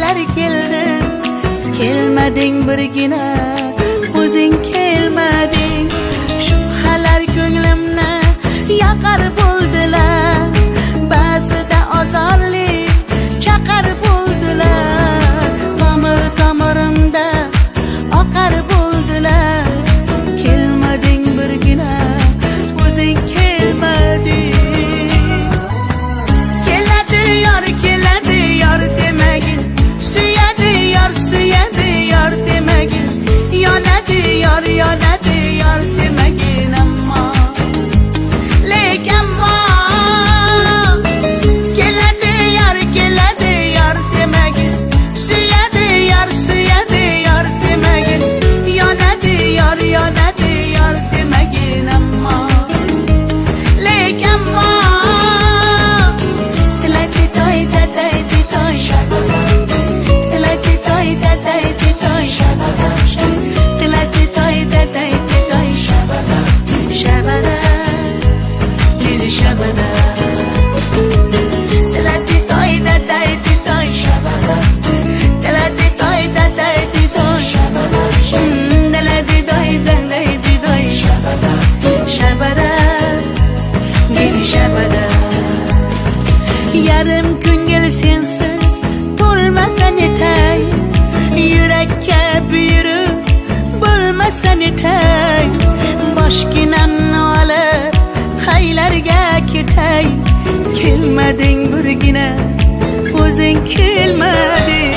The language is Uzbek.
shubhalar keldi, kelmading birgina, o'zing kelmading. Shubhalar ko'nglimni yoqar bo'ldilar, ba'zida azorli chaqar bo'ldilar, tomir-tomirimda oqar bo'ldilar. Kelmading birgina, o'zing kelmading. Keladi yor demagin, suyadi yor demagin, yonadi yor demagin. Ammo keladi yor demagin, suyadi yor demagin, yonadi yor demagin. Ammo yarim ko'ngil sensiz to'lmasa netay, yurakka buyruq bo'lmasa netay. Boshginamni olib qaylarga ketay, kelmading birgina, o'zing kelmading.